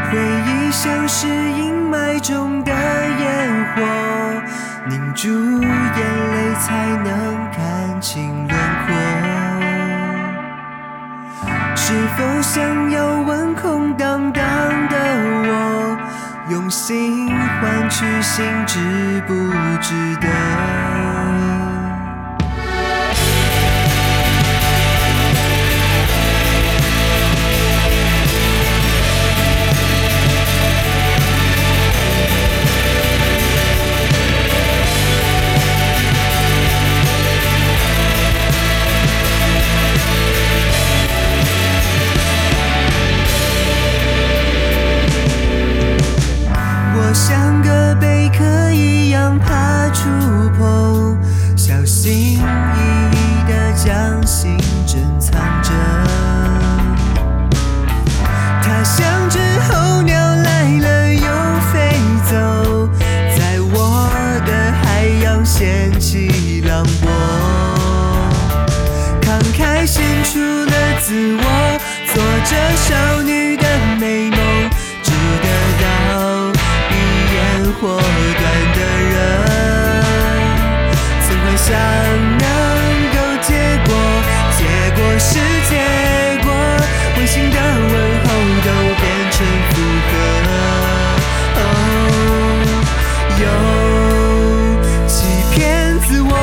回忆像是阴霾中的烟火，凝住眼泪才能看清轮廓。是否想要问空荡荡的我，用心换取心值不值得？我像个贝壳一样怕触碰，小心翼翼地将心珍藏着。它像只候鸟来了又飞走，在我的海洋掀起浪波。慷慨献出了自我，做着少女的美梦，值得到火短的人，曾幻想能够结果，结果是结果，温馨的问候都变成负荷。又欺骗自我，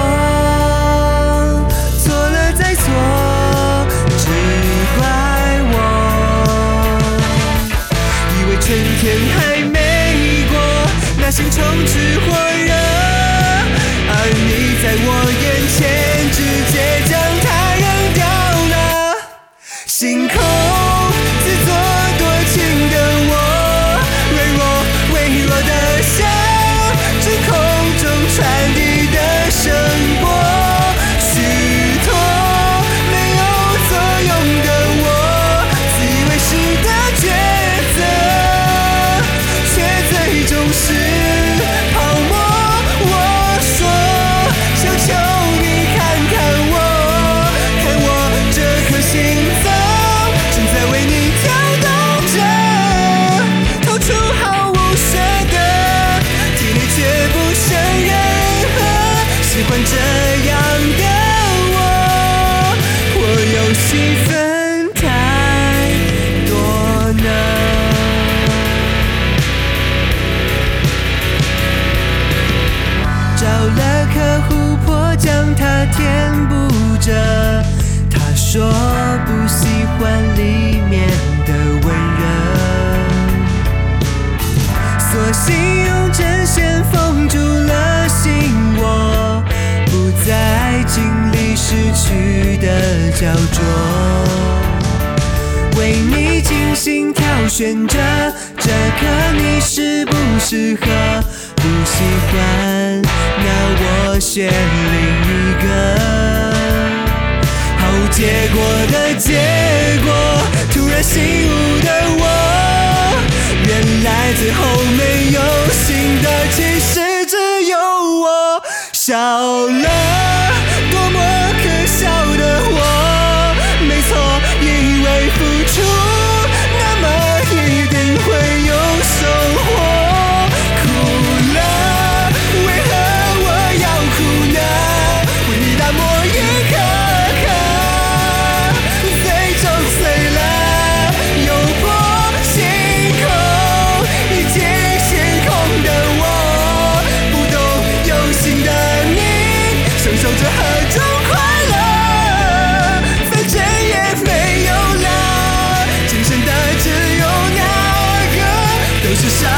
错了再错，只怪我，以为春天还没过，那心充斥火热，而你在我眼前直接将它扔掉了。星空自作多情的我，软弱微弱的像指空中传递的声波，虚脱没有作用的我，自以为是的抉择，却最终是泡沫。我说求求你看看我，看我这颗心脏正在为你跳动着，透出毫无舍得，体内却不承认喜欢这样的我有戏份太多呢。找了颗湖泊将它填补着，他说不喜欢里面的温热，索性用针线缝住了心窝，不再经历失去的焦灼，为你精心挑选着这颗你适不适合，不喜欢那我选另一个。毫无结果的结果，突然醒悟的我，原来最后没有新的，其实只有我少了，多么可笑的我，没错，以为付出那么一定会有收获，哭了，为何我要哭呢？为你打磨一颗颗，最终碎了，又破星空，已经星空的我，不懂有心的你，享受着何种快乐，反正也没有了，今生的只有那个，都是伤